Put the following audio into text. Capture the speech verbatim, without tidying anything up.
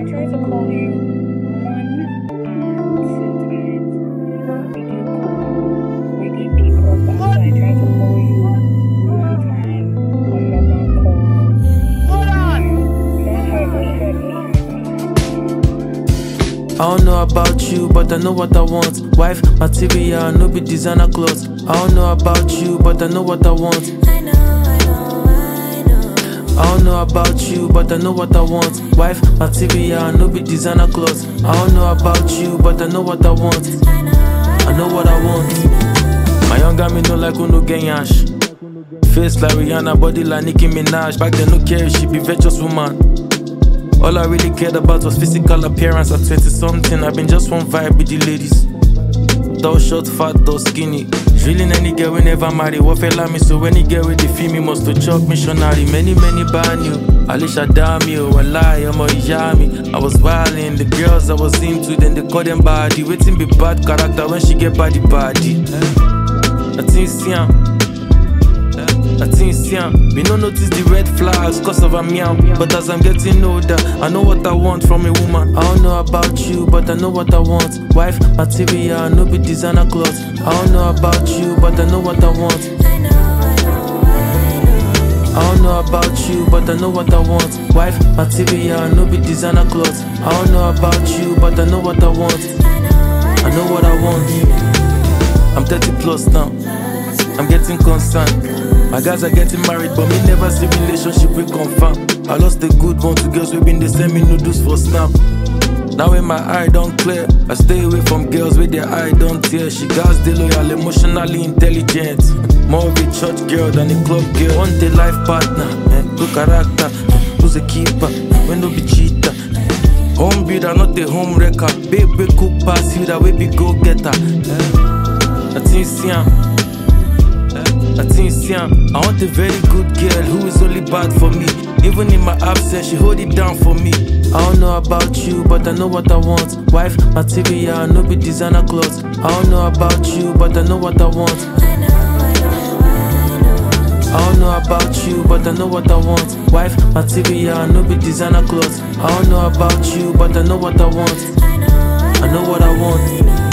tried to call you one and two times. We do call. We did pick up after I tried to call you one time on normal call. Hold on! Not how it usually happens. I don't know about you, but I know what I want. Wife, material, no be designer clothes. I don't know about you, but I know what I want. I know, I know, I know. I don't know about you, but I know what I want. Wife, material, no be designer clothes. I don't know about you, but I know what I want. I know, I know what I want. My younger me no like who no get yash. Face like Rihanna, body like Nicki Minaj. Back then no care if she be virtuous woman. All I really cared about was physical appearance at twenty something. I've been just one vibe with the ladies. Tall, short, fat, or skinny. Drilling any girl we never marry. What fella me so any girl with the feel me must to chop missionary. Many, many ban you. Alisha Dami, oh, Walai, I'm a Yami. I was wildin', the girls I was into, then they call them body. Waiting be bad character when she get body body. I think siam. I think siam. Me no notice the red flags cause of a meow. But as I'm getting older, I know what I want from a woman. I don't know about you, but I know what I want. Wife, material, no be designer clothes. I don't know about you, but I know what I want. I know, I know, I know. I don't know about you, but I know what I want. Wife, material, no be designer clothes. I don't know about you, but I know what I want. I know, I know what I want. I'm thirty plus now. I'm getting concerned. My guys are getting married, but me never see relationship we confirm. I lost the good one to girls we been the same me noodles for snap. Now when my eye don't clear, I stay away from girls with their eye don't tear. She got the loyal, emotionally intelligent. More of a church girl than a club girl. Want a life partner, eh? Good character, who's a keeper, when no be cheater. Home builder, not a home wrecker. Baby cook pass you that way be go getter. I think siam. I think siam. I want a very good girl who is only bad for me. Even in my absence, she hold it down for me. I don't know about you, but I know what I want. Wife, material, no be designer clothes. I don't know about you, but I know what I want. I know, I know, I know. I don't know about you, but I know what I want. Wife, material, no be designer clothes. I don't know about you, but I know what I want. I know, I know what I want.